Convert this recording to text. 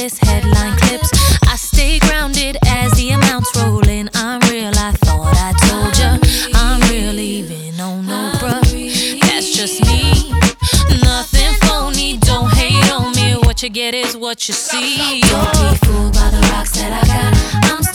endless headline clips. I stay grounded as the amounts roll in. I'm real, I thought I told ya. I'm real even on no bruh. That's just me, nothing phony. Don't hate on me, what you get is what you see. Don't be fooled by the rocks that I got. I'm